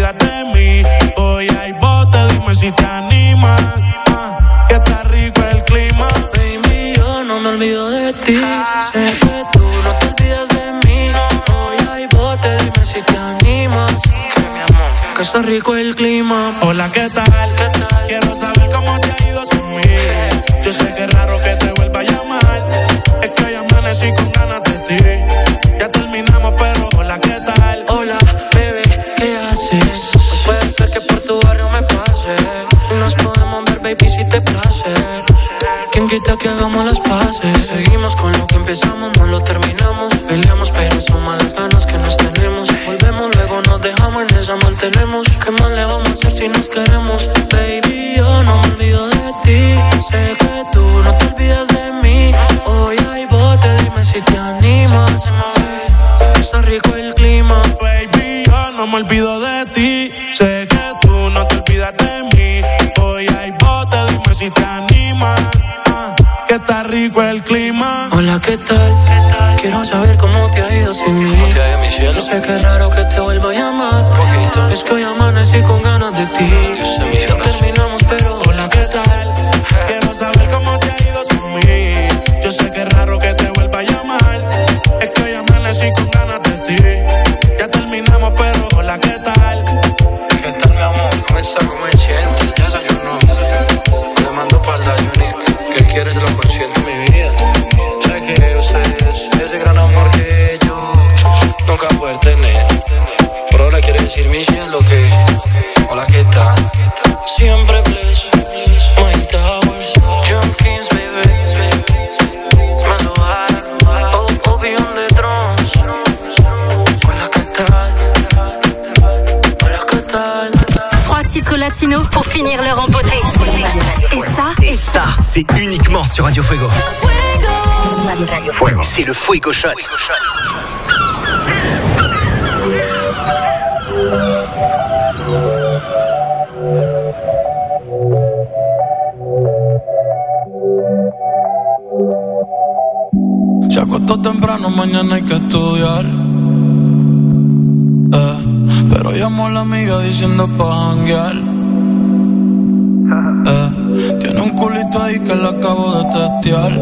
olvidas de mí. Hoy hay bote, dime si te animas. Que está rico el clima. Baby, yo no me olvido de ti. Sé que tú no te olvidas de mí. Hoy hay bote, dime si te animas. Que está rico el clima. Hola, ¿qué tal? Quiero saber cómo te ha ido sin mí. Yo sé que es raro que te vuelva a llamar. Es que hoy amanecí con ganas de ti. Ya terminamos, pero hola, ¿qué tal? Hola, bebé, ¿qué haces? No puede ser que por tu barrio me pase. Nos podemos ver, baby, si te place. ¿Quién quita que hagamos las paces? Seguimos con lo que empezamos, no lo terminamos. Peleamos, pero son malas ganas que nos tenemos. Volvemos, luego nos dejamos, en esa mantenemos. ¿Qué más le vamos a hacer si nos queremos? Baby, yo no me olvido de ti. Sé que tú no te olvidas de mí. Hoy hay bote, dime si te animas. Está rico el clima. Baby, yo no me olvido de ti. Sé que tú no te olvidas de mí. Hoy hay bote, dime si te animas. Que está rico el clima. Hola, ¿qué tal? Quiero saber cómo te ha ido sin mí. ¿Cómo te ha ido, mi cielo? Yo sé que es raro que te vuelva a llamar. Poquito. Es que hoy amanecí con ganas de ti. Ya terminamos, pero hola, ¿qué tal? Quiero saber cómo te ha ido sin mí. Yo sé que es raro que te vuelva a llamar. Es que hoy amanecí con ganas de ti. Ya terminamos, pero hola, ¿qué tal? ¿Qué tal, mi amor? ¿Cómo está? ¿Cómo es gente? Ya desayunó. Le mando palda, Junit. ¿Qué quieres de lo consciente, mi vida? Sé que usted es ese gran amor que yo nunca puedo tener. Pero ahora quiere decir, mi cielo, que hola, ¿qué tal? Siempre bless, my towers, Junkins, baby. Maloar, oh, beyond the drums. Hola, ¿qué tal? Hola, ¿qué tal? 3 titres latinos pour finir l'heure en beauté. Et ça, c'est uniquement sur Radio Fuego. C'est le Fuego Shot. Se acostó temprano, mañana hay que estudiar. Pero llamó a la amiga diciendo pa' janguear. Tiene un culito ahí que le acabo de testear.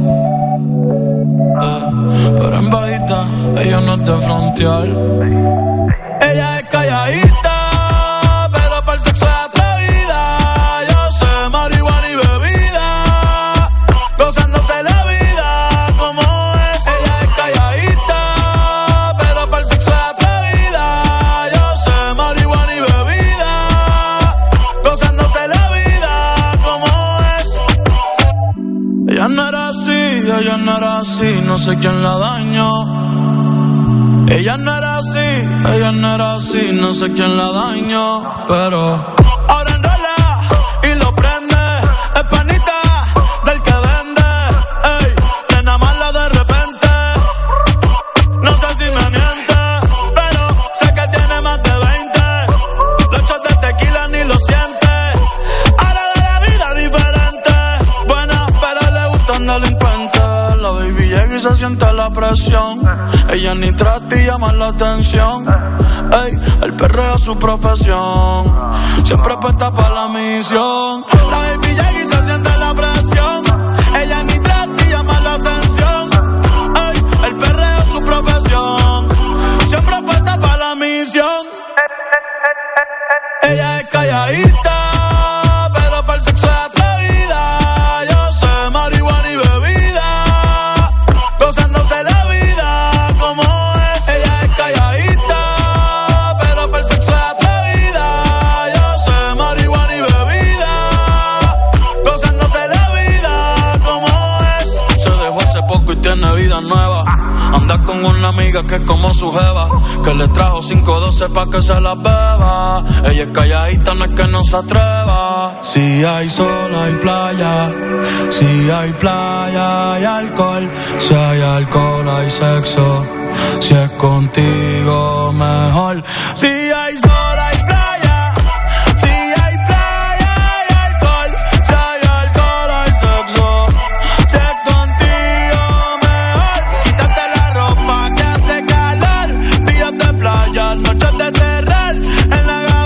Pero en bajita, ella no es de frontear. Ella es calladita, pero para el sexo es atrevida. Yo sé marihuana y bebida, gozándose la vida como es. Ella es calladita, pero para el sexo es atrevida. Yo sé marihuana y bebida, gozándose la vida como es. Ella no era así, no sé quién la dañó. Ella no era así, no sé quién la dañó. Pero ahora enrola y lo prende. Es panita del que vende. Ey, nena mala de repente. No sé si me miente, pero sé que tiene más de 20. Los shots de tequila ni lo siente. Ahora de la vida diferente. Buena, pero le gustan delincuentes. La baby llega y se siente la presión. Ella ni trata y llama la atención. Ey, el perreo es su profesión. Siempre puesta para la misión. La baby llega y se siente la presión. Ella ni trata y llama la atención. Ey, el perreo es su profesión. Siempre puesta para la misión. Ella es calladita, pero para el sexo es atrevida. Yo sé marihuana y bebida, gozándose la vida como es. Ella es calladita, pero para el sexo es atrevida. Yo sé marihuana y bebida, gozándose la vida como es. Se dejó hace poco y tiene vida nueva. Anda con una amiga que es como su jeva, que le trajo 512 pa' que se la beba. Ella es calladita, no es que no se atreva. Si hay sol, hay playa. Si hay playa, hay alcohol. Si hay alcohol, hay sexo. Si es contigo, mejor. Si hay sol, hay playa. Si hay playa, hay alcohol. Si hay alcohol, hay sexo. Si es contigo, mejor. Quítate la ropa que hace calor. Días de playa, noches de terror. En la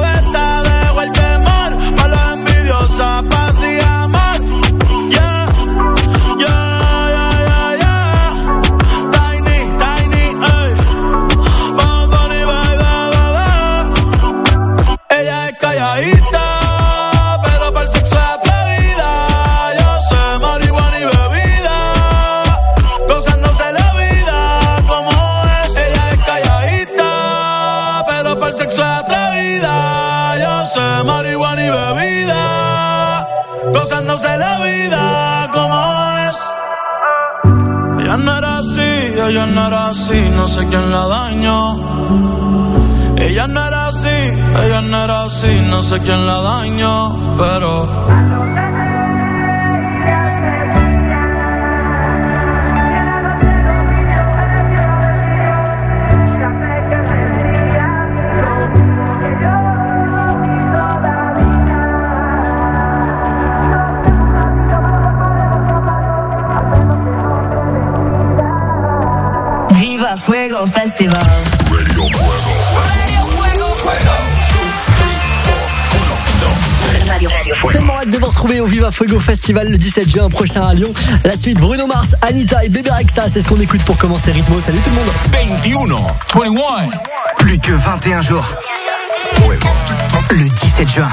para el sexo es atrevida. Yo sé, marihuana y bebida, gozándose la vida como es. Ella no era así, no sé quién la dañó. Ella no era así, no sé quién la dañó, pero Viva Fuego Festival. Radio Fuego. Radio Fuego. Radio Fuego. Tellement hâte de vous retrouver au Viva Fuego Festival le 17 juin prochain à Lyon. La suite Bruno Mars, Anita et Bébé Rexha, c'est ce qu'on écoute pour commencer Rythmo. Salut tout le monde. 21. Plus que 21 jours. Fuego. Le 17 juin.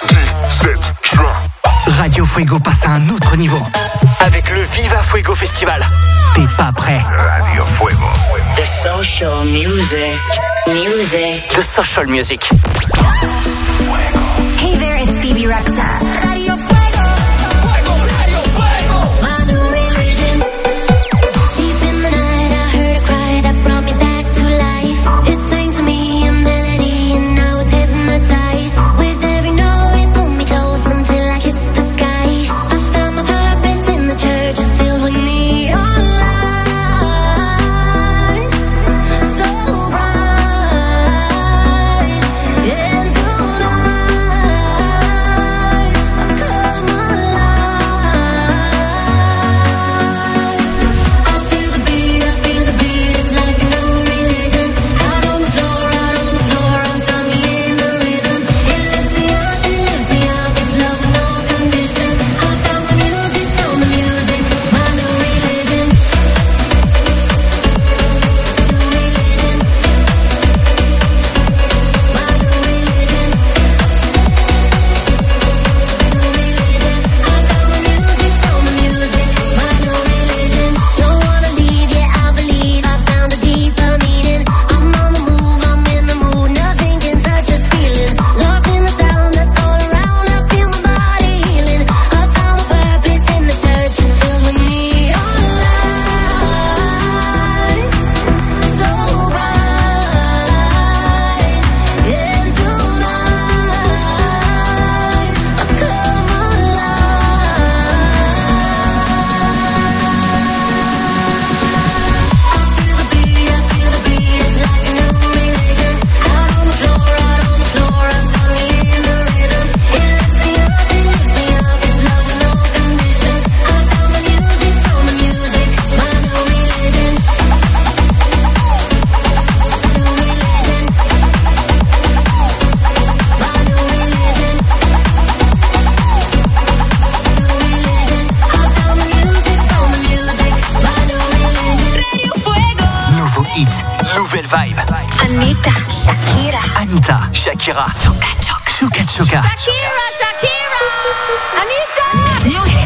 Radio Fuego passe à un autre niveau. Avec le Viva Fuego Festival. T'es pas prêt? Radio Fuego. The social music. The social music. Hey there, it's Bébé Rexha. Radio Fuego. Radio Fuego. My new religion. Deep in the night, I heard a cry that brought me back to life. It sang to me a melody, and I was hypnotized. With every note, it pulled me close until I kissed the sky. I found my purpose in the church, it's filled with neon lights, so bright. And tonight, I come alive. I feel the beat, it's like a new religion. Out on the floor, I'm finally in the rhythm. It lifts me up, it's love with no condition. I found the music, my new religion. Don't wanna leave, yeah, I believe I found a deeper meaning. I'm on the move, I'm in the mood, nothing can touch this feeling. Lost in the sound that's all around, I feel my body healing. I found my purpose in the church, it's filled with neon lights, so bright. And tonight, I come alive. I feel the beat, it's like a new religion. Out on the floor, I'm finally in the rhythm. It lifts me up, it's love with no condition. I found the music, my new religion. Radio Fuego. Nouveau hit, nouvelle vibe. Anita, Shakira. Choka. Shakira. Anita. New hit.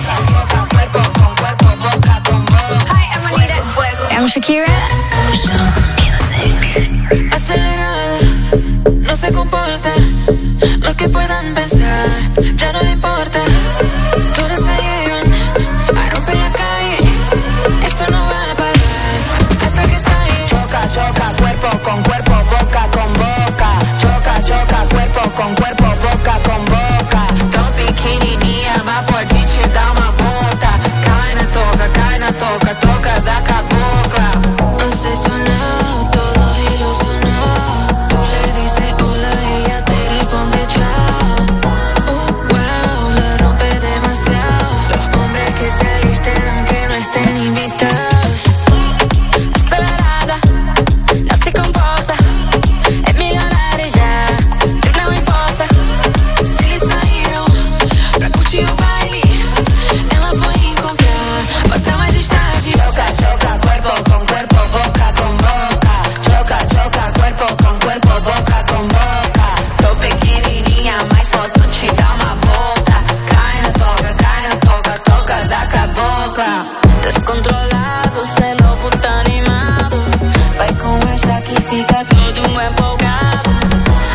Hi, I'm Anita. I'm Shakira. Social music. Acelerada, no se comporta. Lo que puedan pensar, ya no le importa. Todas salieron a romper la calle. Esto no va a parar hasta que estalle. Choca, cuerpo con cuerpo, boca con boca. Choca, cuerpo con cuerpo, boca con boca. Tão pequenininha, mas pode te dar uma volta. Cai na toca, toca da cabocla. Obsesionado, todo ilusionado. Tú le dices hola y ella te responde chao. Wow, la rompe demasiado. Los hombres que se alisten aunque no estén invitados. Acelerada, no se comporta. Es millonaria ya, no me importa. Se lhe saíram pra curtir o baile. Ela foi encontrar vossa majestade. Choca, cuerpo con cuerpo, boca con boca. Choca, cuerpo con cuerpo, boca con boca. Sou pequenininha, mas posso te dar uma volta. Cai na toca, toca da cabocla. Descontrolado, celo puta animado. Vai com essa que fica todo empolgado.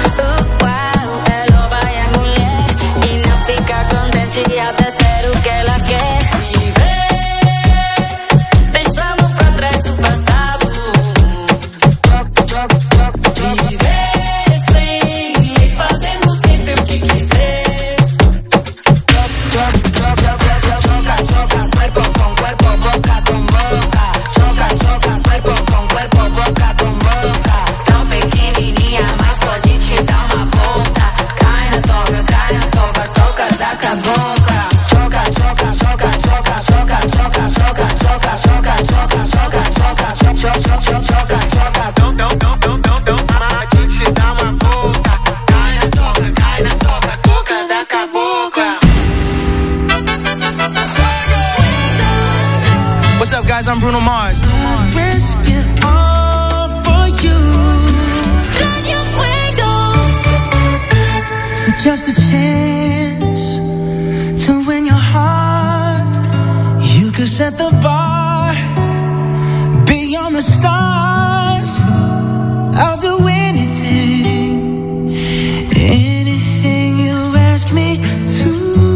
guys, I'm Bruno Mars. Risk it all for you. Radio Fuego. For just a chance to win your heart, you could set the bar beyond the stars. I'll do anything, anything you ask me to.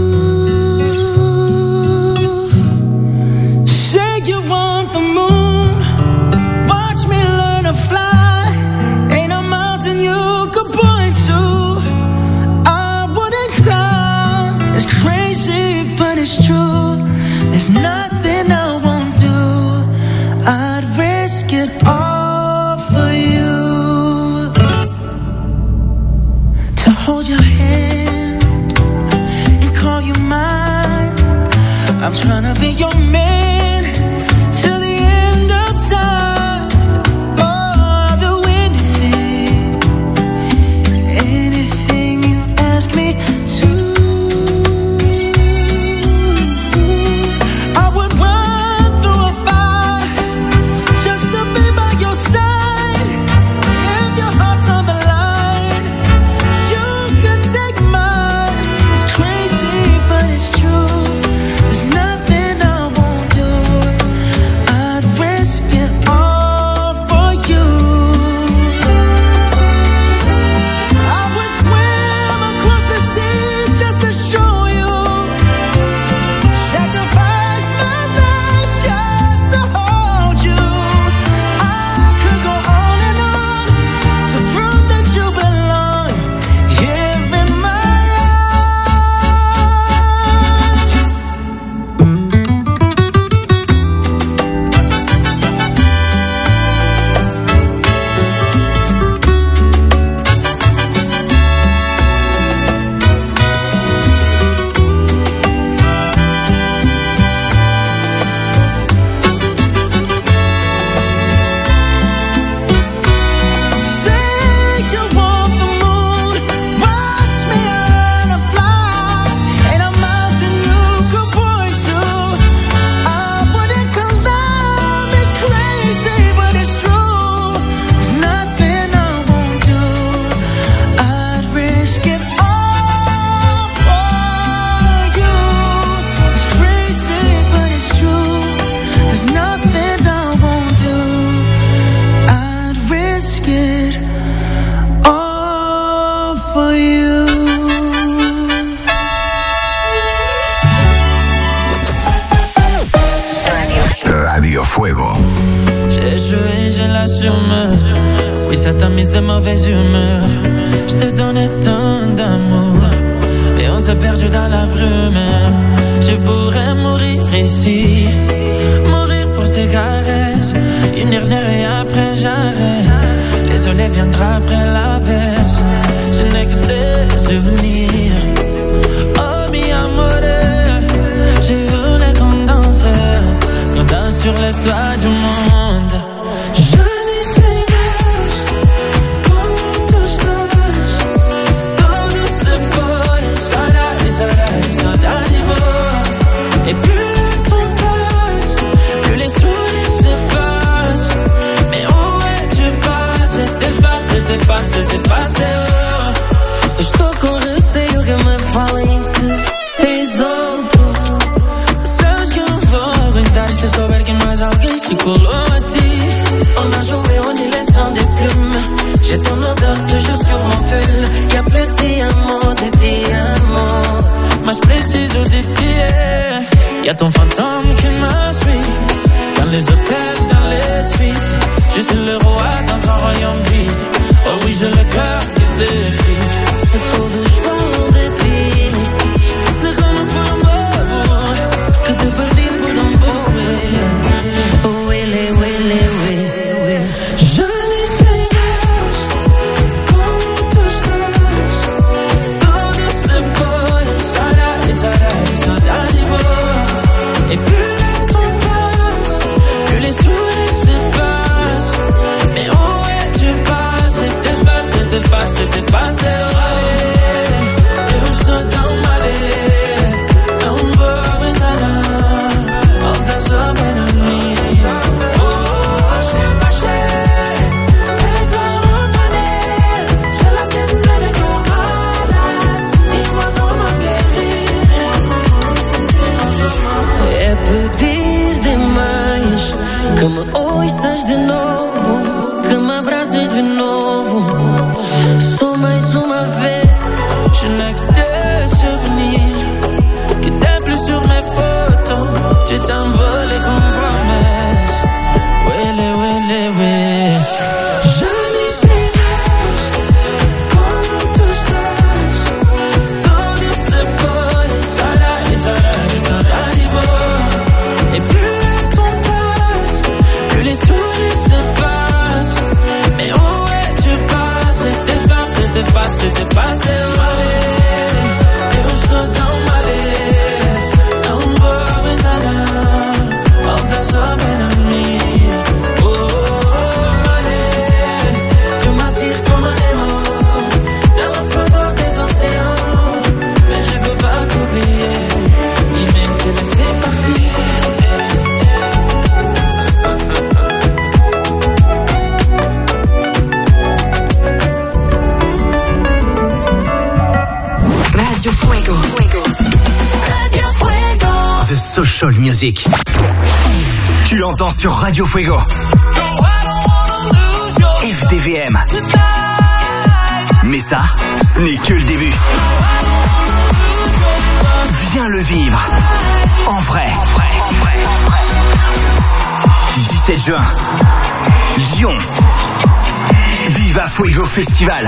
Say you want the moon, watch me learn to fly. Ain't a mountain you could point to I wouldn't climb. It's crazy, but it's true. There's nothing I won't do. I'd risk it all for you. To hold your hand and call you mine. I'm tryna be your man till the end of time. Oh, I'll do anything, anything you ask me to. I would run through a fire just to be by your side. If your heart's on the line, you could take mine. It's crazy, but it's true. There's nothing I won't do. I'd risk it all for you. I would swim across the sea just to show you. Sacrifice my life just to hold you. I could go on and on to prove that you belong here in my arms. Say you want the moon, watch me learn to fly. Ain't a mountain you could point to I wouldn't climb. It's crazy, but it's true. There's nothing I won't do. I'd risk it all for you. It's crazy, but it's true. There's nothing I won't do. I'd risk it all for you. Radio Fuego. J'ai joué, je l'assume. Oui, ça t'a mise de mauvaise humeur. Je t'ai donné tant d'amour et on s'est perdu dans la brume. Je pourrais mourir ici, mourir pour ces caresses. Une dernière et après j'arrête. Les soleils viendra après l'averse. Je n'ai que des souvenirs. Oh mi amore, je voulais qu'on danse sur les toits du monde. Je n'y sais pas comment tout se passe. Todo se pone sola du bord. Et plus le temps passe, plus les sourires s'effacent. Mais où es-tu passé? Te passé, oh. Estou com receio que me falem que tens outro. Sabes que eu não vou aguentar se souber que mais alguém se colou a ti. On a joué en laissant des plumes. J'ai ton odeur toujours sur mon pull. Y'a plus de diamants, mas preciso de ti. Y'a ton fantôme qui me suit dans les hôtels, dans les suites. Je suis le roi dans un royaume vide. Oh oui, j'ai le cœur qui s'effrite. Et todos falam de ti. Déjame foi amor que te perdí por tan poco. Huele. Je n'y sais pas comment tu estás. Todo se pone sola du bord. Et plus le temps passe, plus les sourires s'effacent. Mais où es-tu passé? Te passé, allez. Eu estou tão mal, não vou aguentar. Volta só para mim. te pase, vale. Te gusto tan vale. Aún por la ventana, aún te asomen a mí. The Social Music. Tu l'entends sur Radio Fuego. FDVM. Mais ça, ce n'est que le début. Viens le vivre. En vrai. 17 juin. Lyon. Viva Fuego Festival.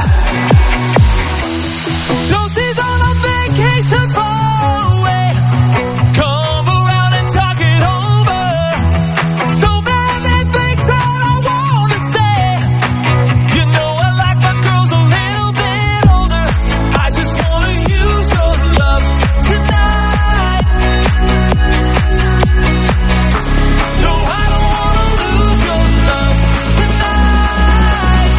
Josie's on a vacation away. Come around and talk it over. So many things that I wanna say. You know I like my girls a little bit older. I just wanna use your love tonight. No, I don't wanna lose your love tonight.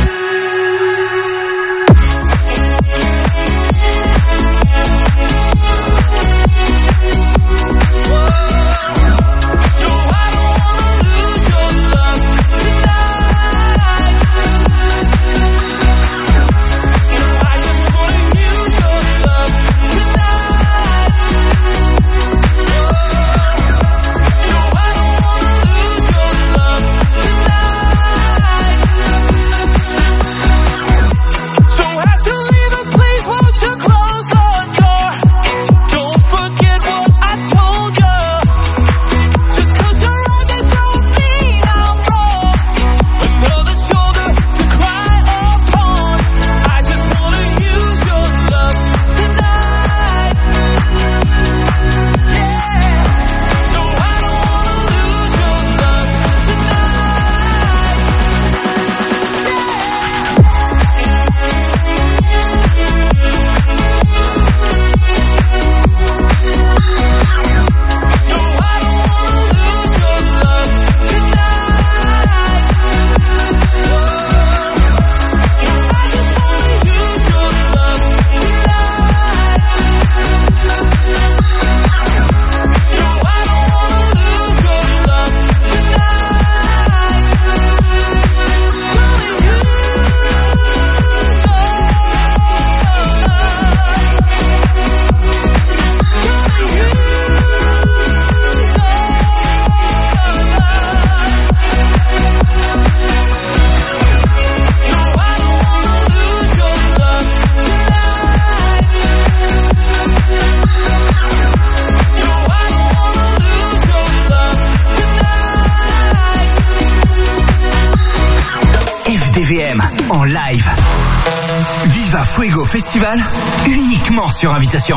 En live. Viva Fuego Festival, uniquement sur invitation.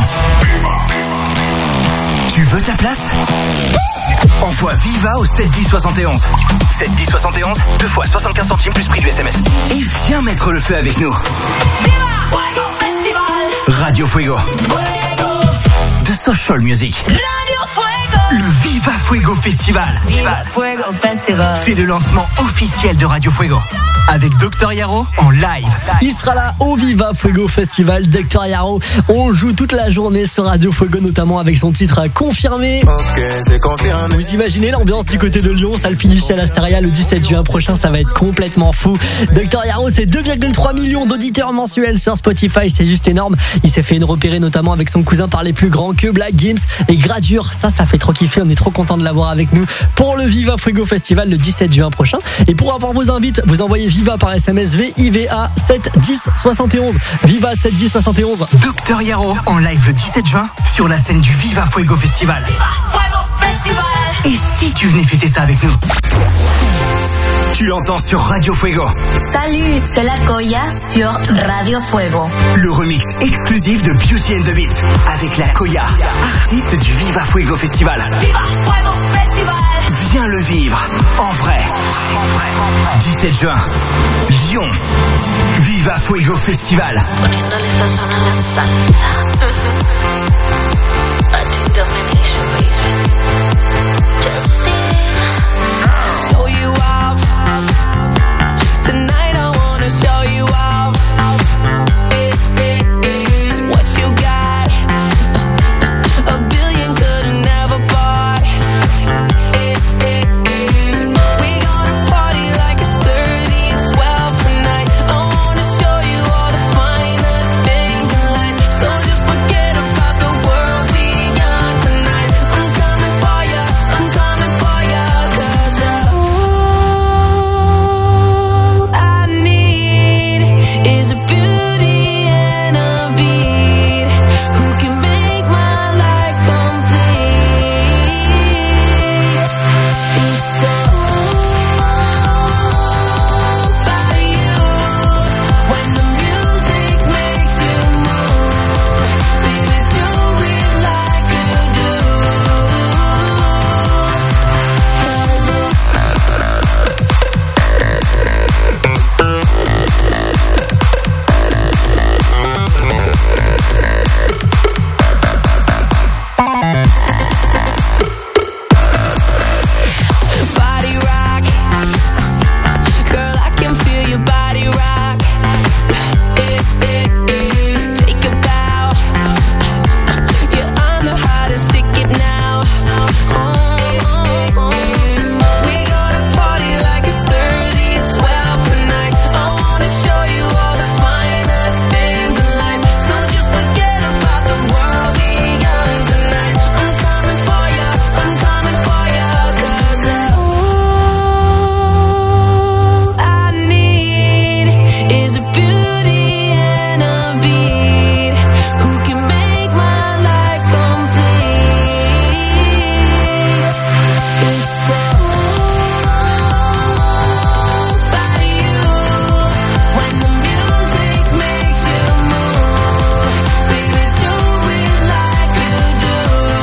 Tu veux ta place? Envoie Viva au 71071. 71071, 2 fois 75 centimes plus prix du SMS. Et viens mettre le feu avec nous. Viva Fuego Festival. Radio Fuego. The Social Music. Radio Fuego. Le Viva Fuego Festival. Viva Fuego Festival. C'est le lancement officiel de Radio Fuego. Avec Dr Yaro en live. Il sera là au Viva Fuego Festival. Dr Yaro, on joue toute la journée sur Radio Fuego, notamment avec son titre confirmé. Ok, c'est confirmé. Vous imaginez l'ambiance du côté de Lyon, salle Pinucci à l'Astaria le 17 juin prochain, ça va être complètement fou. Dr Yaro, c'est 2,3 millions d'auditeurs mensuels sur Spotify, c'est juste énorme. Il s'est fait repérer notamment avec son cousin par les plus grands que Black Gims et Gradure. Ça fait trop kiffer, on est trop content de l'avoir avec nous pour le Viva Fuego Festival le 17 juin prochain. Et pour avoir vos invites, vous envoyez Viva par SMS VIVA 71071. Viva 71071. Dr Yaro en live le 17 juin sur la scène du Viva Fuego Festival. Viva Fuego Festival. Et si tu venais fêter ça avec nous? tu l'entends sur Radio Fuego. Salut, c'est la Koya sur Radio Fuego. Le remix exclusif de Beauty and the Beat avec la Koya, artiste du Viva Fuego Festival. Viva Fuego Festival. Viens le vivre en vrai. 17 juin, Lyon. Viva Fuego Festival. Poniéndole sazón a la salsa. Latin domination, baby. Just see. Show you off. Tonight I wanna show you off. What you got? A billion could've never bought. We gonna party like it's 30 and 12 tonight. I wanna show you all the finer things in life. So just forget about the world we young tonight. I'm coming for ya, I'm coming for ya. 'Cause all I need is a beauty and a beat who can make my life complete. It's all about you. When the music makes you move, baby, do it like you do. Body rock, girl, I can feel your body rock. Take a bow, you're on the hottest ticket now. We gonna party like it's 30 and 12 tonight. I wanna show you all the finer things in life. So just forget about the world we young tonight. I'm coming for ya, I'm coming for ya. 'Cause all I need is a beauty and a beat who can make my life complete. It's all about you. When the music makes you move, baby, do it like you do.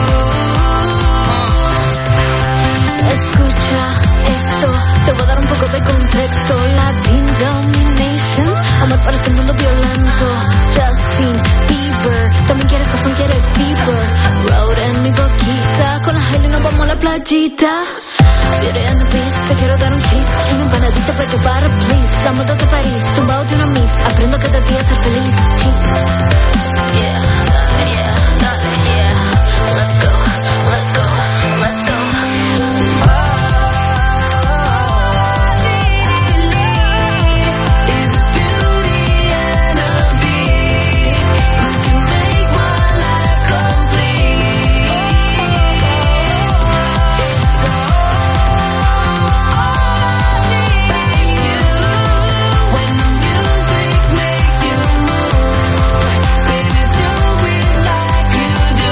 Escucha esto, te voy a dar un poco de contexto. Latin domination, amor para este mundo violento. Justin Bieber, también quiere sazón, quiere fever. Road en mi boquita, con la Hailey nos vamos a la playita. Beauty and the Beast, te quiero dar un kiss. Una empanadita para llevar, please. La moda de París, tumbado de una miss. Aprendo cada día a ser feliz. Cheese. Yeah, yeah, yeah. Let's go, let's go, let's go. Is a beauty and a beat who can make my life complete. It's all when the music makes you move, baby, do it like you do.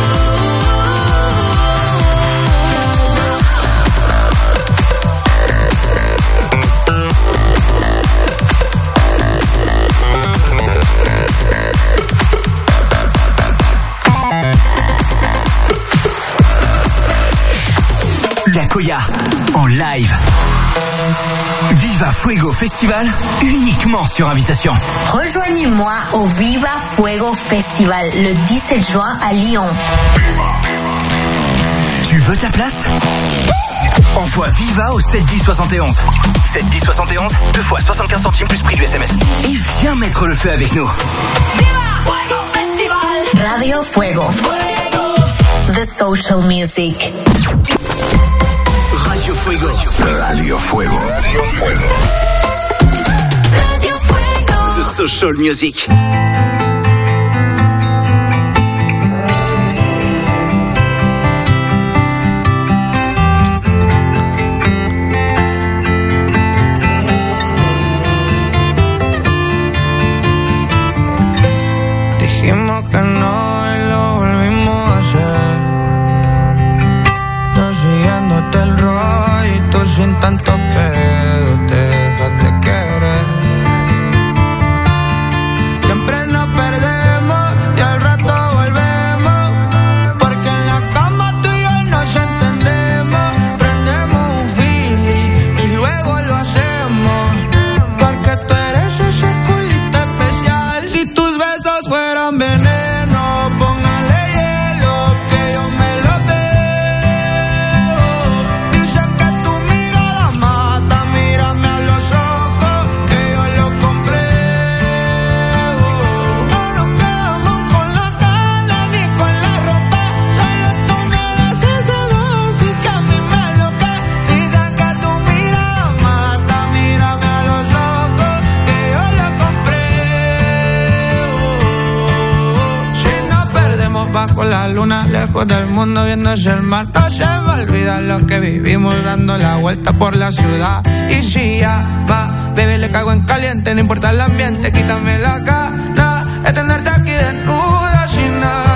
La Koya en live. Viva Fuego Festival uniquement sur invitation. Rejoignez-moi au Viva Fuego Festival le 17 juin à Lyon. Tu veux ta place? Envoie Viva au 71071. 71071, 2 fois 75 centimes plus prix du SMS. Et viens mettre le feu avec nous. Viva Fuego Festival. Radio Fuego. The social music. Radio Fuego. Radio Fuego. Radio Fuego. The social music. Dijimos que no y lo volvimos a hacer. Yo siguiéndote el rollito sin tanto pedo. bajo la luna, lejos del mundo viendo ese el mar. No se me olvida lo que vivimos dando la vuelta por la ciudad. Y si ya va, baby, le caigo en caliente, no importa el ambiente, quítame la gana de tenerte aquí desnuda sin nada.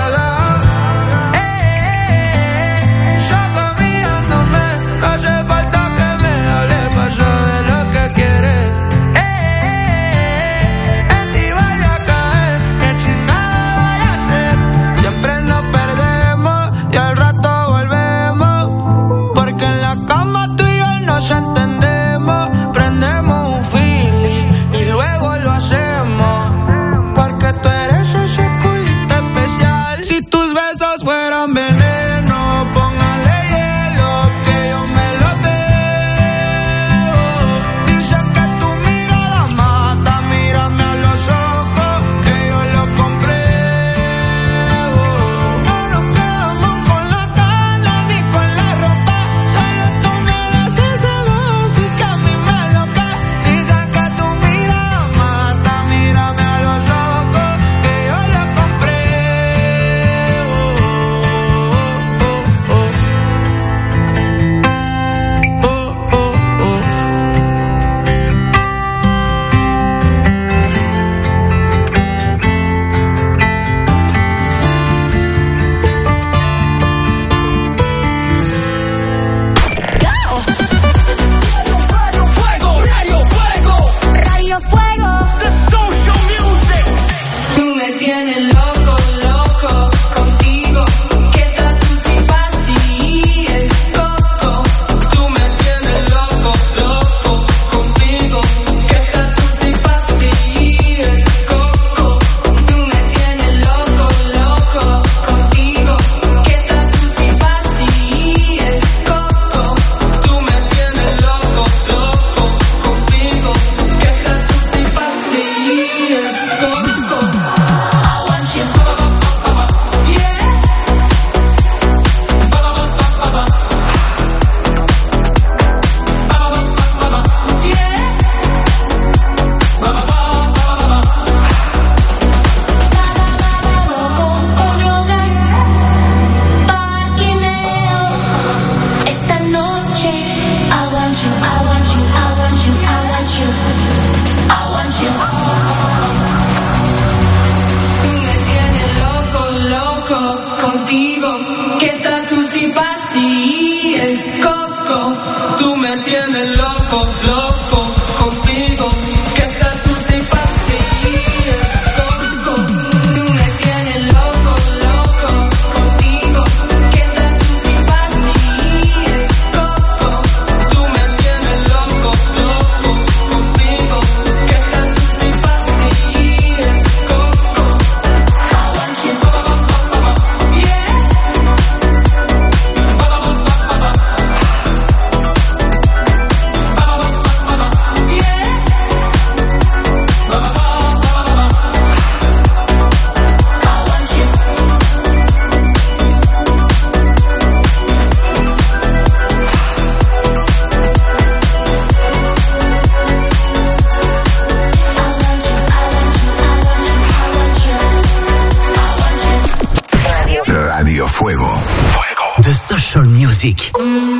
Music.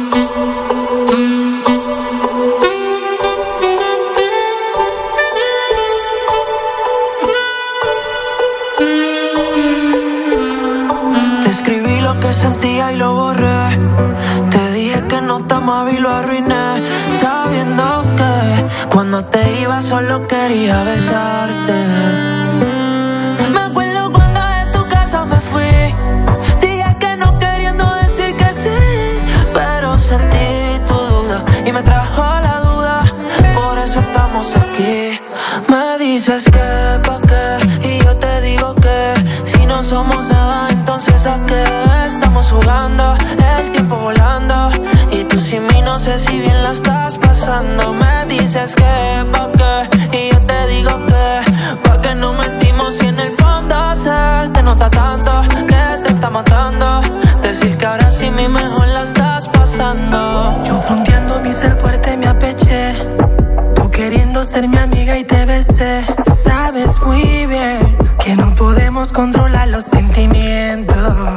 Te escribí lo que sentía y lo borré. Te dije que no te amaba y lo arruiné, sabiendo que cuando te iba solo quería besarte. Me acuerdo cuando de tu casa me fui. Dije que no queriendo decir que sí, pero sentí tu duda y me trajo la duda. Por eso estamos aquí. Me dices que pa' qué y yo te digo que si no somos nada, entonces ¿a qué estamos jugando? El tiempo volando y tú sin mí no sé si bien la estás pasando. Me dices que pa' qué y yo te digo que pa' qué nos metimos si en el fondo se te nota tanto que te está matando. Decir que ahora sí mi mejor la estás pasando. Yo fronteando mi ser fuerte me apeché, tú queriendo ser mi amiga y te besé. Sabes muy bien que no podemos controlar los sentimientos.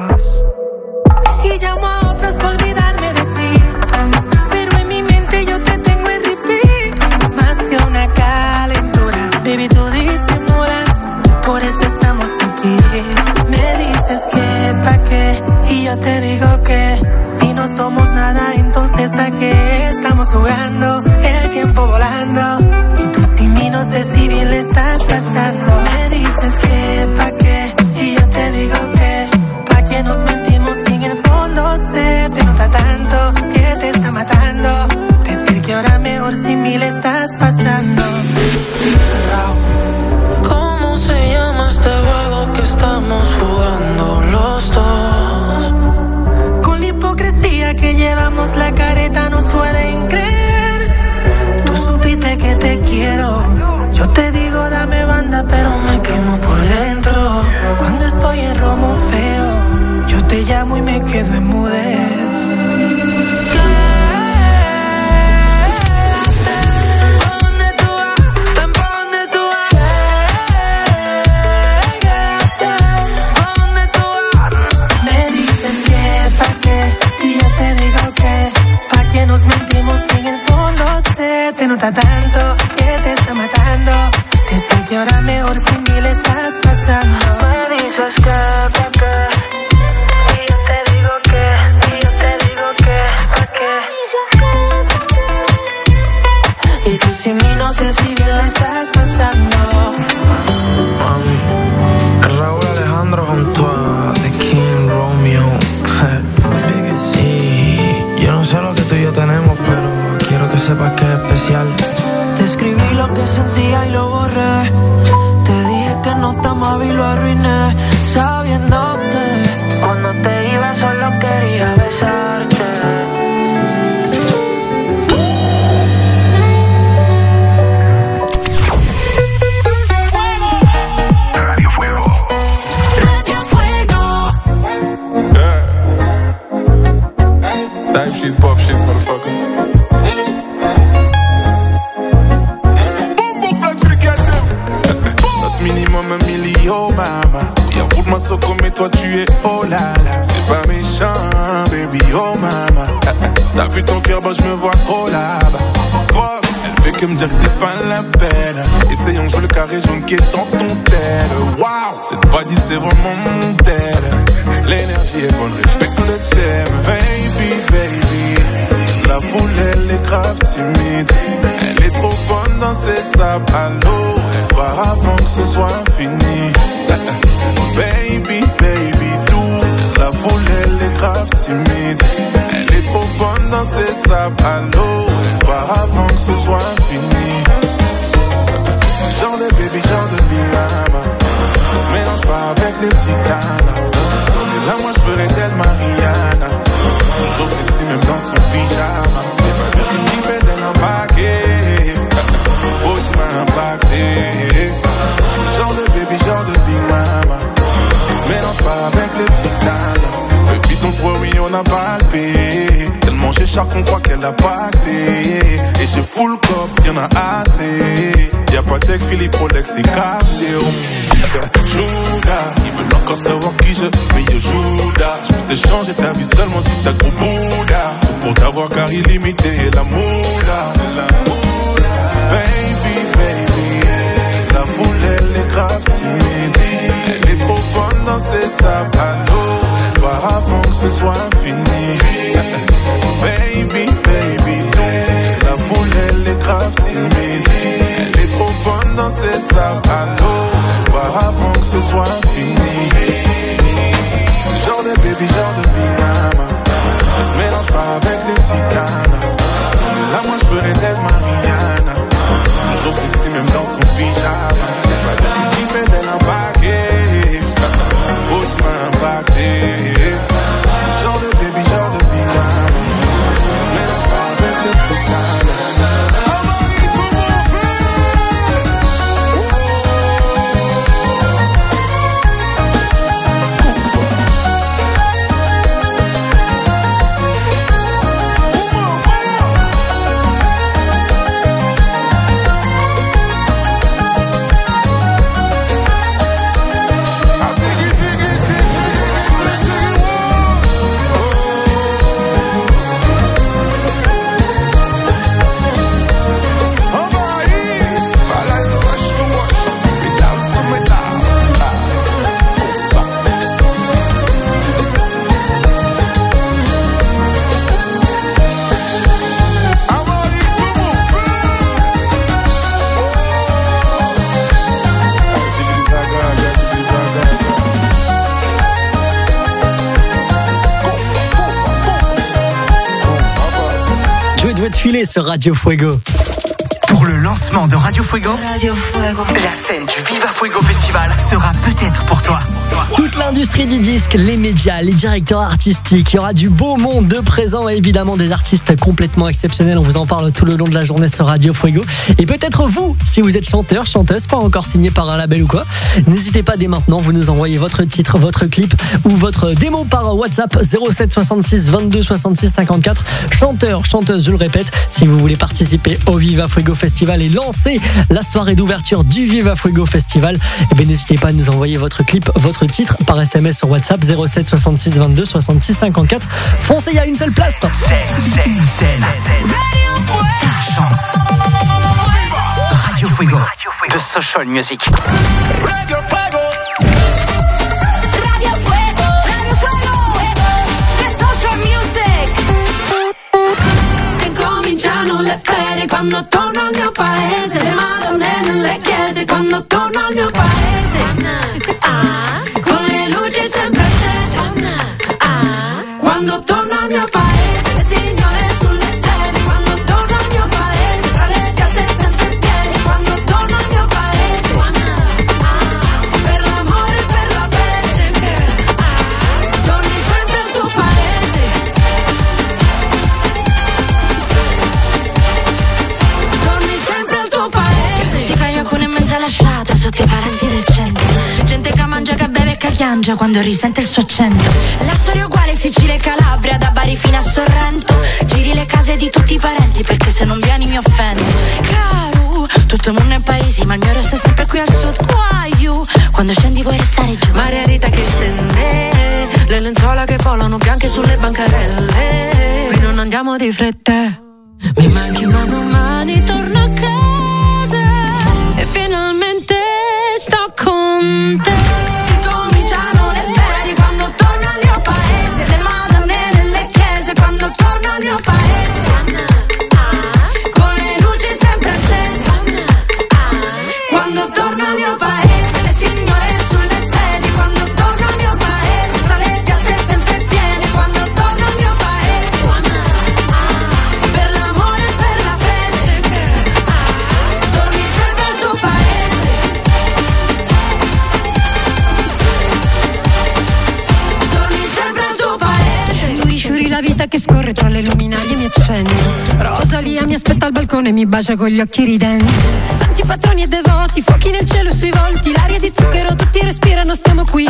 yo te digo que si no somos nada, entonces ¿a qué estamos jugando? El tiempo volando y tú sin mí no sé si bien le estás pasando. Me dices que pa' qué y yo te digo que pa' qué nos mentimos si en el fondo se te nota tanto que te está matando. Decir que ahora mejor sin mí le estás pasando. ¿Cómo se llama este juego que estamos jugando los dos? Con la hipocresía que llevamos la careta nos pueden creer. Tú supiste que te quiero. Yo te digo dame banda pero me quemo por dentro. Cuando estoy en romo feo, yo te llamo y me quedo en mudez. Nos mentimos y en el fondo se te nota tanto que te está matando. Decir que ahora mejor sin mí le estás pasando. Me dices que pa' qué y yo te digo que, y yo te digo que pa' qué. Y tú sin mí no sé si bien le estás pasando. Mami, el Raúl Alejandro junto a The King Romeo. Y yo no sé lo que tú y yo tenemos, pero quiero que sepas que es especial. Te escribí lo que sentía y lo borré. Te dije que no te amaba y lo arruiné, sabiendo que cuando te iba solo quería besarte. Radio Fuego. Radio Fuego. Type shit, pop shit, motherfucker. Boom, boom, black to the goddamn. Notre minimum 1 million, mama. Y'a beaucoup de morceaux comme toi, tu es oh là là. C'est pas méchant, baby, oh mama. T'as vu ton cœur, bah je me vois trop là-bas. Fuck, elle fait que me dire que c'est pas la peine. Essayons de jouer le carré jaune qui est dans ton tel. Wow, cette body c'est vraiment mon tel. L'énergie est bonne, respecte le thème. Baby, baby, la foule elle est grave timide. Elle est trop bonne dans ses sables à l'eau. Elle part avant que ce soit fini. Baby, baby, tout. La foule elle est grave timide. Elle est trop bonne dans ses sables à l'eau. Elle part avant que ce soit fini. C'est genre de baby, genre de big mama. Elle se mélange pas avec les petits canas. Là moi je ferais d'elle Mariana. Toujours sexy même dans son pyjama. C'est pas lui qui fait d'elle un paquet. C'est beau tu m'as impacté. C'est genre de baby, genre de big mama. Elle se mélange pas avec les petits nanas. Depuis ton froid oui on a palpé. Tellement j'écharpe qu'on croit qu'elle a pacté. Et j'ai full cop, y'en a assez. Y'a pas tech, Philippe, Rolex et Cartier. Judas, ils veulent encore savoir qui je mais yo Judas, je peux te changer ta vie seulement si t'as gros Bouddha. Pour t'avoir car illimité et la moula. Baby, baby, la foule elle est grave timide. Elle est trop bonne dans ses sables à l'eau. Elle part avant que ce soit fini. Baby, baby, la foule elle est grave timide. Elle est trop bonne dans ses sables à l'eau. Elle part avant que ce soit fini. C'est genre de baby, genre de big mama. Elle se mélange pas avec les petits canas. Là moi je ferais d'elle Mariana. Toujours sexy même dans son pyjama. C'est pas lui qui fait défilé sur Radio Fuego. Pour le lancement de Radio Fuego, la scène du Viva Fuego Festival sera peut-être pour toi. Toute l'industrie du disque, les médias, les directeurs artistiques, il y aura du beau monde de présents et évidemment des artistes complètement exceptionnels. On vous en parle tout le long de la journée sur Radio Fuego. Et peut-être vous, si vous êtes chanteur, chanteuse, pas encore signé par un label ou quoi, n'hésitez pas dès maintenant, vous nous envoyez votre titre, votre clip ou votre démo par WhatsApp 07 66 22 66 54. Chanteur, chanteuse, je le répète, si vous voulez participer au Viva Fuego Festival et lancer la soirée d'ouverture du Viva Fuego Festival, eh bien, n'hésitez pas à nous envoyer votre clip, votre titre par SMS sur WhatsApp 07 66 22 66 54. Foncez, il y a une seule place. Une scène. Ta chance. Radio Fuego. The Social Music. Radio Fuego. Radio Fuego. Radio Fuego. The Social Music. Che cominciano le ferie quando torno al mio paese. Le madonne nelle chiese quando torno al mio paese. Con le luci sempre accese. Quando torno al mio paese, le signore sulle sedie. Quando torno al mio paese, tra le piazze sempre piene. Quando torno al mio paese, per l'amore e per la fece, torni sempre al tuo paese. Torni sempre al tuo paese. Musica io con in mezzo alla strada, sotto i palazzi del centro. Gente che mangia, che beve e che chiangia quando risente il suo accento. La storia è uguale, Sicilia e Calabria, da Bari fino a Sorrento. Giri le case di tutti i parenti, perché se non vieni mi offendo. Caro, tutto il mondo è paesi, ma il mio resta sempre qui al sud. Guaio, quando scendi vuoi restare giù. Maria Rita che stende, le lenzuola che volano bianche sulle bancarelle. Qui non andiamo di fretta, mi manchi ma domani torno a casa e finalmente sto con te. Cominciano le ferie quando torno al mio paese. Le madonne nelle chiese quando torno al mio paese. Con le luci sempre accese. Quando torno al mio paese, le signore sulle sedie. Quando torno al mio paese, tra le piazze sempre piene. Quando torno al mio paese, per l'amore e per la fece, torni sempre al tuo paese. Torni sempre al tuo paese. Tu risciuri la vita che scorre tra le luminarie e mi accendi. Rosalia mi aspetta al balcone e mi bacia con gli occhi ridenti. Santi patroni e devoti, fuochi nel cielo sui volti. L'aria di zucchero, tutti respirano, stiamo qui.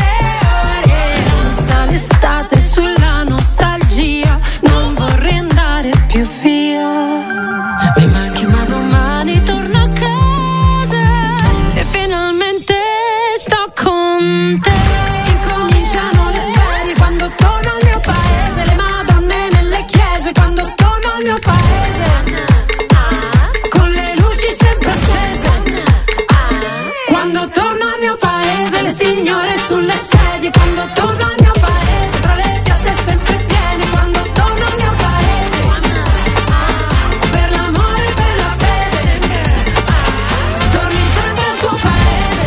Danza l'estate sulla nostalgia. Non vorrei andare più via. Mi manchi ma domani torno a casa e finalmente sto con te. Incominciano le ferie quando torno al mio paese. Le madonne nelle chiese quando torno al mio paese. Con le luci sempre accese. Quando torno al mio paese, le signore sulle sedie. Quando torno al mio paese, tra le piazze sempre piene. Quando torno al mio paese, per l'amore e per la fece, torni sempre al tuo paese.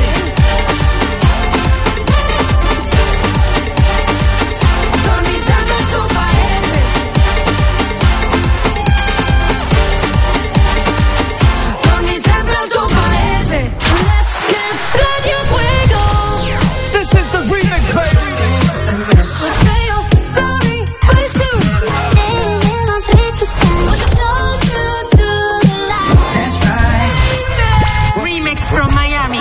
Torni sempre al tuo paese. Torni sempre al tuo paese. Radio Fuego. This is the remix, baby. Sorry, but it's true. Staying in on tape to send. So true to the light. That's right. Remix from Miami.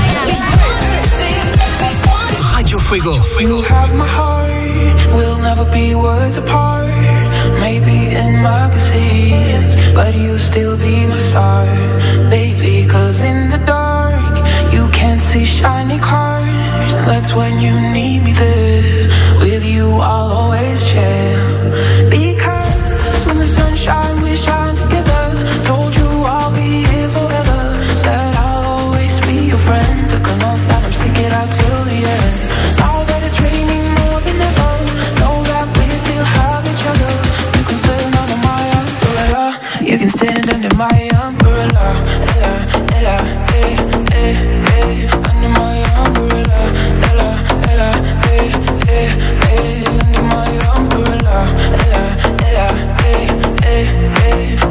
Radio Fuego. You have my heart, we'll never be worlds apart. Maybe in magazines, but you'll still be my star, baby. Cause in the dark, you can't see shiny cars. And that's when you need me there. With you, I'll always share. Because when the sun shines, we shine together. Told you I'll be here forever. Said I'll always be your friend. Took an oath that I'm stick it out till the end. Now that it's raining more than ever, know that we still have each other. You can stand under my umbrella. You can stand under my umbrella. Ella, ella, eh, eh, eh. Under my umbrella. Ella, ella, eh, eh, eh. Under my umbrella. Ella, ella, eh, eh, eh.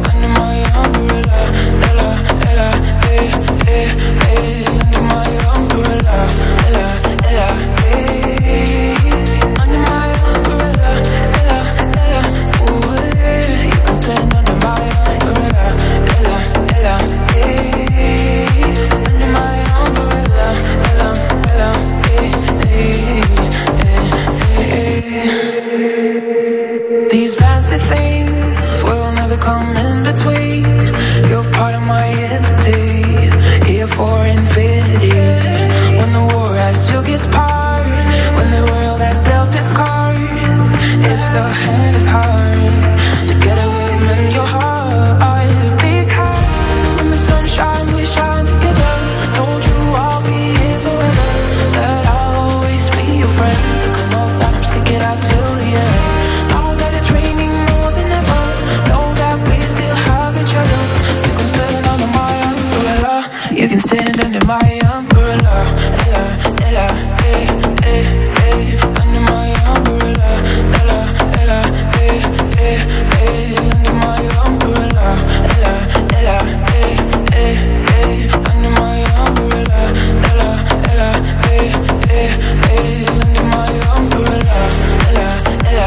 the hand is hard to get away from your heart. Because when the sun shines, we shine together. Told you I'll be here forever. Said I'll always be your friend. Took an oath that I'm sticking out till the end. Now that it's raining more than ever, know that we still have each other. You can stand under my umbrella. You can stand under my umbrella. Ella, Ella, eh, eh, eh. Under my umbrella. Ella, Ella, eh, eh, eh. Under my umbrella. Ella, Ella, eh, eh, eh. Under my umbrella. Ella, Ella, eh, eh, eh. Under my umbrella. Ella, Ella,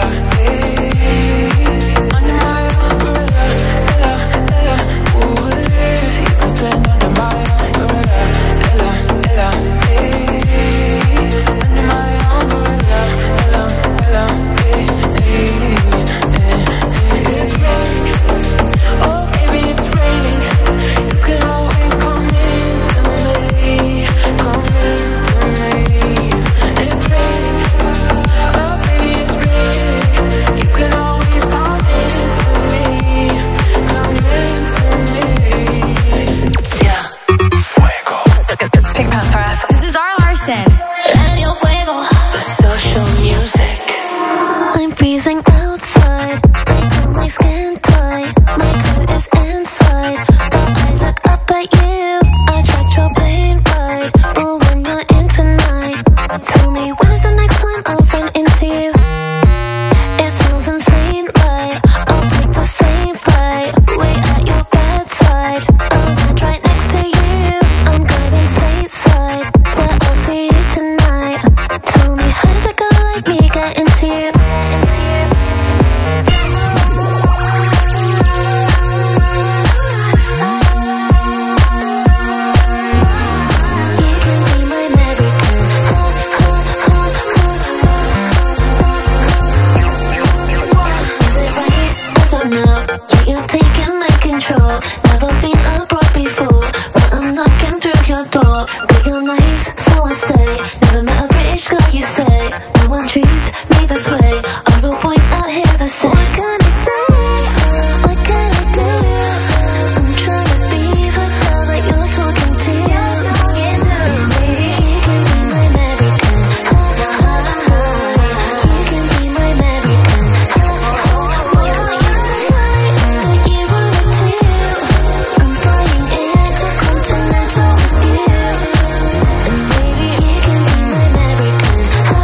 eh. Under my umbrella. Ella, Ella, ooh, eh. You can stand under my umbrella. Ella, Ella, eh. Under my umbrella. Ella, Ella, eh, eh, eh. It's raining. Oh, baby, it's raining. You can always come into me. Come into me. It's raining. Oh, baby, it's raining. You can always come into me. Come into me. Yeah. Fuego. It's Pink Panthers. This is Zara Larson. Radio Fuego. The social music. I'm freezing outside. I feel my skin tight. My coat is inside. But I look up at you. I tried your plane ride. But when you're in tonight, tell me when is the next time I'll run into you? It sounds insane, right? I'll take the same flight. Wait at your bedside. I'll land right next to you. I'm going stateside. Where I'll see you tonight. Tell me how did a girl like me get into you? Never been abroad before, but I'm knocking through your door. But you're nice, so I stay. Never met a British girl, you say. No one treats me this way. All the boys out here the same. What can I say? What can I do? I'm trying to be the girl that you're talking to. Maybe you can be my American. You can be my American. Why can't you say that you wanna do? I'm flying intercontinental with you. And maybe you can be my American.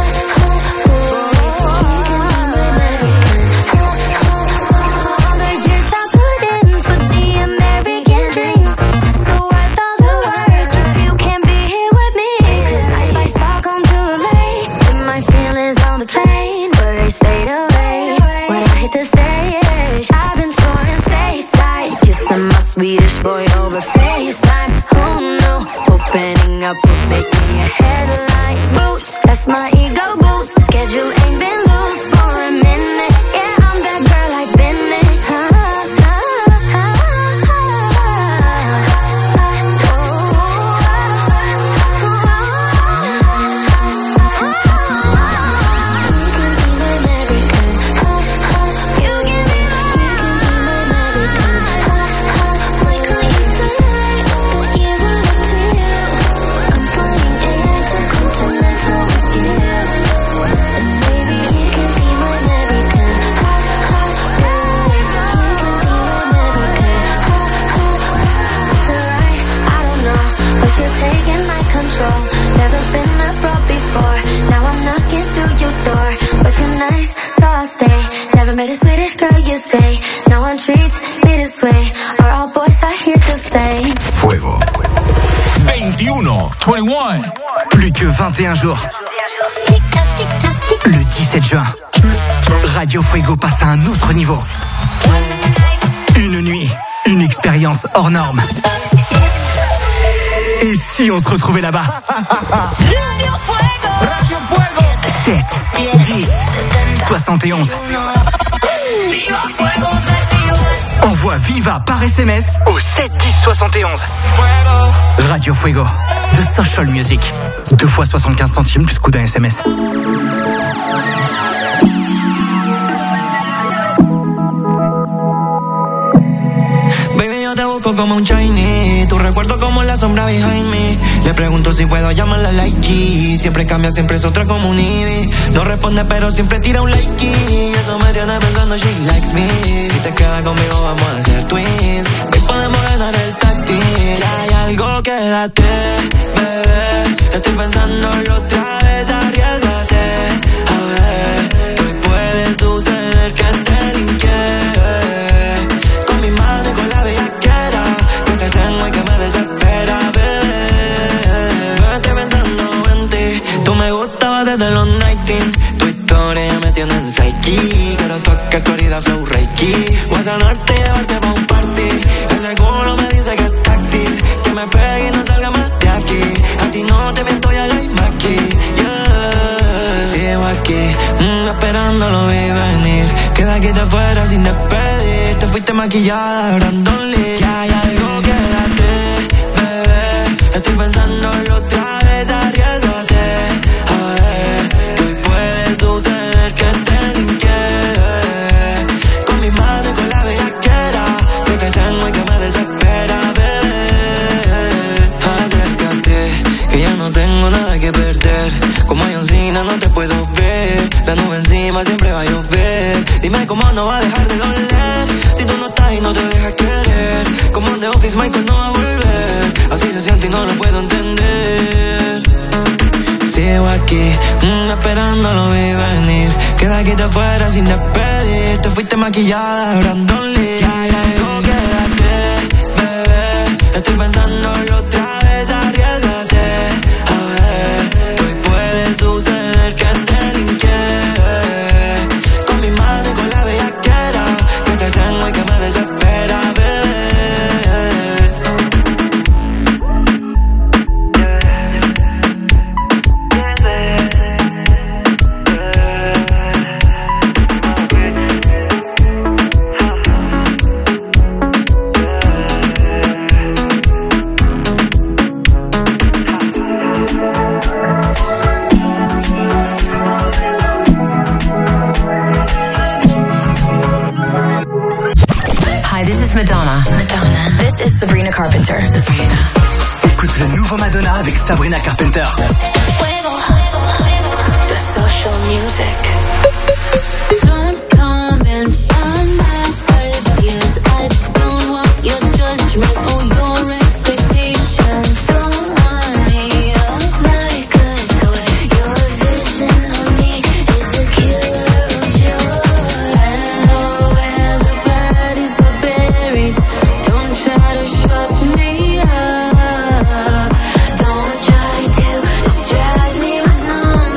You can be my American. All those years I put in for the American dream. So worth all the work if you can't be here with me. 'Cause I fly Stockholm to LA. Put my feelings on the plane. Worries fade away when I hit the stage. I've been touring stateside, kissing my Swedish boy over FaceTime. Oh no, opening up will make me a headline. Boost, that's my ego boost. Schedule ain't been loose for a minute. Yeah, I'm that girl like Bennett. Never been abroad before. Now I'm knocking through your door. But you're nice, so I'll stay. Never met a Swedish girl, you say. No one treats me this way. Are all boys out here the same? Fuego. 21. Plus que 21 jours. Le 17 juin, Radio Fuego passe à un autre niveau. Une nuit, une expérience hors norme. Et si on se retrouvait là-bas? Radio Fuego. Radio Fuego. 7, 10, 71. Envoie Viva par SMS au 7 10 71. Radio Fuego, The Social Music. 2 fois 75 centimes plus coût d'un SMS. sombra behind me. Le pregunto si puedo llamarla like G. Siempre cambia, siempre es otra como un Ivy. No responde pero siempre tira un like y eso me tiene pensando she likes me. Si te quedas conmigo vamos a hacer twins. Hoy podemos ganar el táctil. Que hay algo, quédate, bebé. Estoy pensándolo otra vez, arriésgate. A ver, que hoy puede suceder que te linke. Con mi mano y con la bellaquera, que te tengo y que me desespera, bebé. Estoy pensando en ti. Tú me gustabas desde los 19. Tu historia me tiene en psyche. Quiero tocar tu herida flow reiki. Voy a sanarte y llevarte pa' un party. Ese culo me dice que es táctil. Que me pegue y no salga más de aquí. A ti no te miento y haga y maqui. Yeah. Sigo aquí, esperando lo vi venir. Queda aquí de afuera sin despedir. Te fuiste maquillada, Brandon Lee. Que hay algo, quédate, bebé. Estoy pensándolo otra vez, arriésgate. A ver, que hoy puede suceder que te linke. Con mi mano y con la bellaquera, que te tengo y que me desespera, bebé. Acércate, que ya no tengo nada que perder. Como John Cena no te puedo ver. La nube encima siempre va a llover. Dime cómo no va a dejar de doler. Si tú no estás y no te dejas querer. Como en The Office Michael no va a volver. Así se siente y no lo puedo entender. Sigo aquí, esperando lo vi venir. Queda aquí de afuera sin despedir. Te fuiste maquillada, Brandon Lee. Que hay algo, quédate, bebé. Estoy pensándolo otra vez, arriésgate. A ver, que hoy puede suceder que te linke. Con mi mano y con la bellaquera, que te tengo y que me desespera, bebé. Hi, this is Madonna. This is Sabrina Carpenter. Écoute le nouveau Madonna avec Sabrina Carpenter. The social music. Don't comment on my ideas. I don't want your judgment or your expectations. Don't line me up like a toy. Your vision of me is a killer of joy. I know where the bodies are buried. Don't try to shut me up. Don't try to distract me with numbers.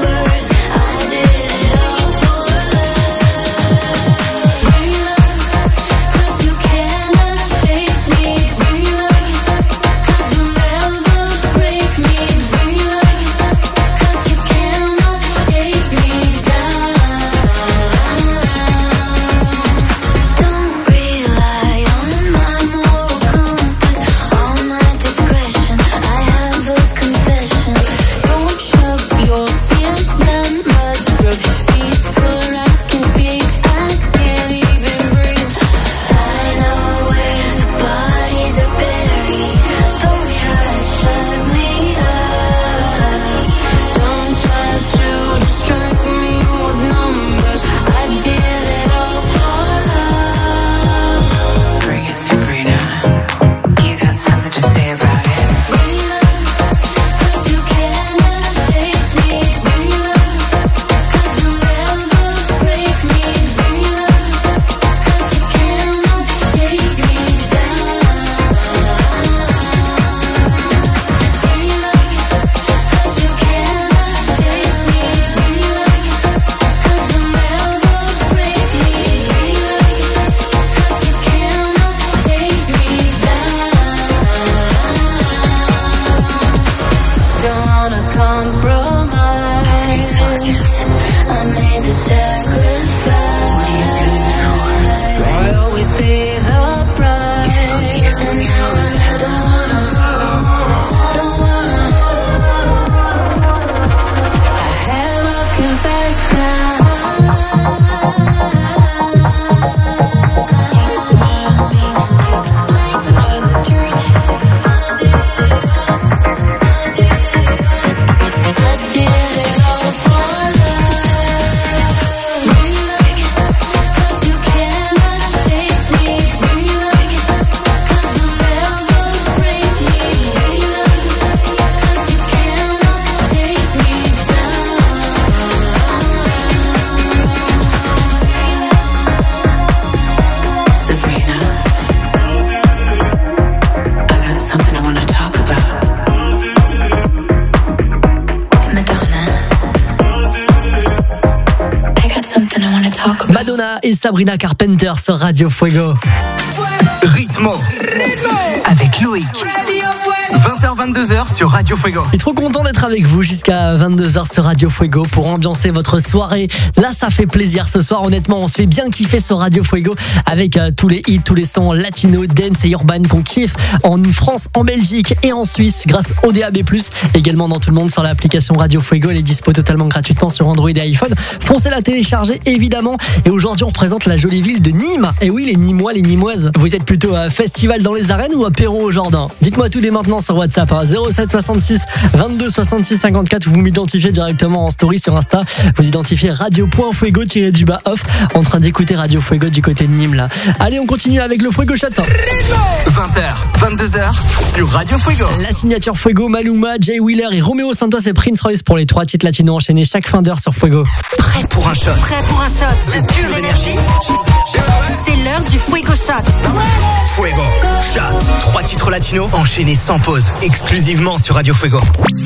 Madonna et Sabrina Carpenter sur Radio Fuego. Rythmo. Avec Loïc. 20h-22h sur Radio Fuego. Je suis trop content d'être avec vous jusqu'à 22h sur Radio Fuego pour ambiancer votre soirée. Là, ça fait plaisir ce soir. Honnêtement, on se fait bien kiffer sur Radio Fuego avec tous les hits, tous les sons latino, dance et urban qu'on kiffe en France, en Belgique et en Suisse grâce au DAB+. Également dans tout le monde sur l'application Radio Fuego. Elle est dispo totalement gratuitement sur Android et iPhone. Foncez la télécharger évidemment. Et aujourd'hui, on représente la jolie ville de Nîmes. Et oui, les Nîmois, les Nîmoises. Vous êtes plutôt à festival dans les arènes ou apéro au jardin? Dites-moi tout dès maintenant sur WhatsApp, 07 66 22 66 54. Vous m'identifiez directement en story sur Insta. Vous identifiez radio.fuego-off en train d'écouter Radio Fuego du côté de Nîmes là. Allez, on continue avec le Fuego Shot. 20h, 22h sur Radio Fuego. La signature Fuego, Maluma, Jay Wheeler et Romeo Santos et Prince Royce pour les 3 titres latinos enchaînés chaque fin d'heure sur Fuego. Prêt pour un shot. Prêt pour un shot. C'est pure énergie. C'est l'heure du Fuego Shot. Fuego Shot. 3 titres latinos enchaînés sans pause. Exclusivement sur Radio Fuego.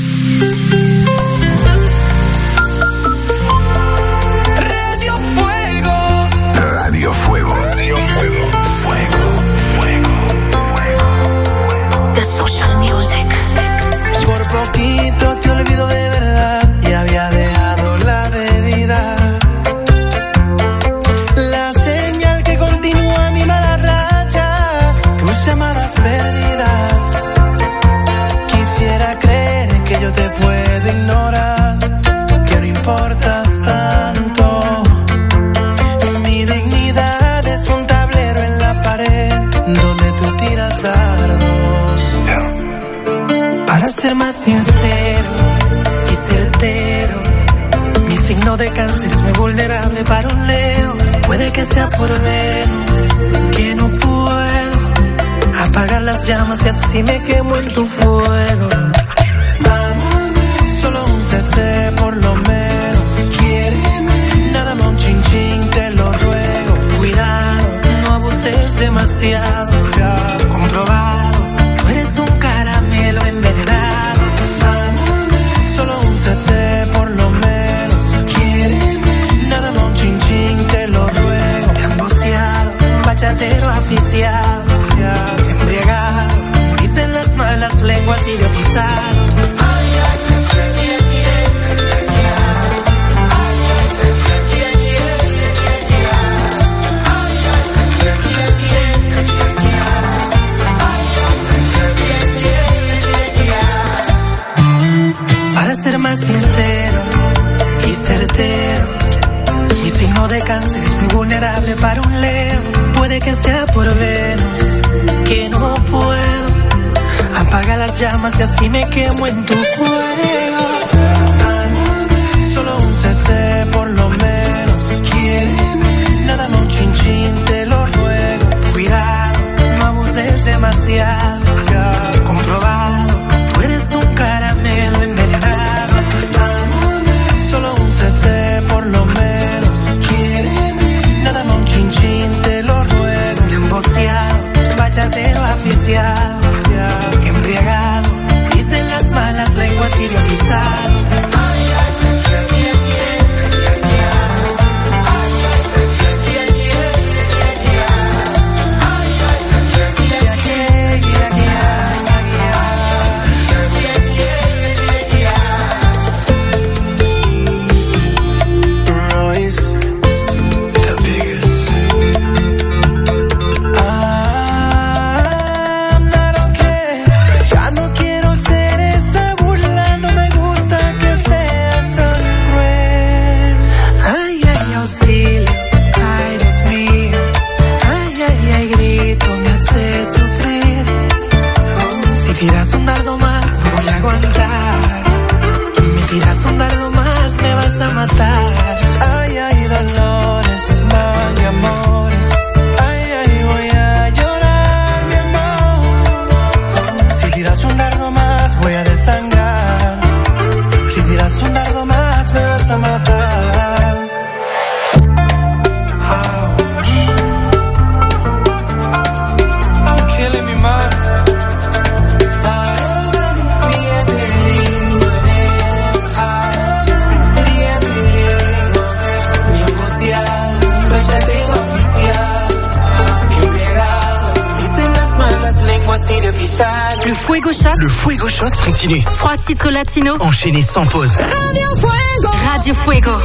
Radio Fuego. Radio Fuego. The Social Music. Por poquito te olvido de verdad y había dejado la bebida. La señal que continúa mi mala racha, tus llamadas perdidas. Quisiera creer que yo te puedo ignorar, que no importas tanto. Mi dignidad es un tablero en la pared donde tú tiras dardos. Para ser más sincero y certero, mi signo de cáncer es muy vulnerable para un Leo. Puede que sea por Venus, que no puedo apagar las llamas y así me quemo en tu fuego. Amor, solo un cc por lo menos. Quiéreme, nada más un chin chin, te lo ruego. Cuidado, no abuses demasiado. Ya comprobado, tú eres un caramelo envenenado. Amor, solo un cc por lo menos. Quiéreme, nada más un chin chin, te lo ruego. Emboceado, bachatero aficiado. Embriagado, dicen las malas lenguas, idiotizado. Para ser más sincero y certero, mi signo de cáncer es muy vulnerable para un Leo. Puede que sea por Venus, que no puedo apagar las llamas y así me quemo en tu fuego. Amor, solo un cc por lo menos. Quiéreme, nada más un chin chin, te lo ruego. Cuidado, no abuses demasiado. Ya comprobado, tú eres un caramelo envenenado. Amor, solo un cc por lo menos. Quiéreme, nada más un chin chin, te lo ruego. Emboceado, bachatero aficiado. Embriagado, dicen las malas lenguas, idiotizado. Fuego Shot. Le Fuego Shot continue. 3 titres latinos. Enchaînés sans pause. Radio Fuego.